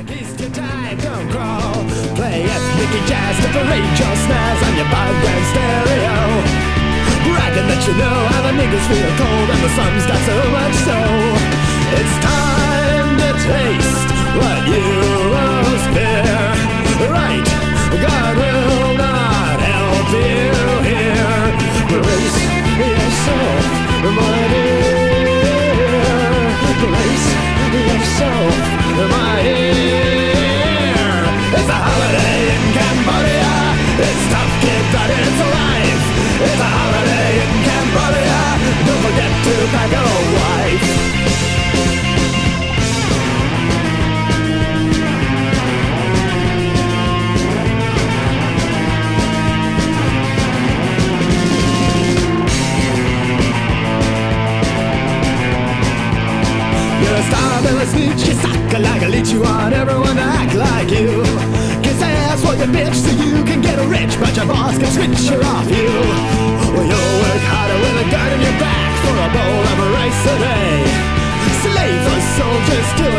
Kiss your time, don't crawl. Play ethnic jazz to parade your snares on your band stereo. Bragging that you know how the niggas feel cold and the sun's got so much so. It's time to taste what you most fear. Right, God will not help you here. Brace yourself, my dear. Brace yourself, my dear. It's a holiday in Cambodia. It's tough, kid, but it's life. It's a holiday in Cambodia. Don't forget to pack a wife. You're a star, Bill, a snitch, you suck like a leech. You want everyone to act like you. Kiss ass for your bitch so you can get rich, but your boss can switch her off you. Well, you'll work harder with a gun in your back for a bowl of rice a day. Slave for soldiers till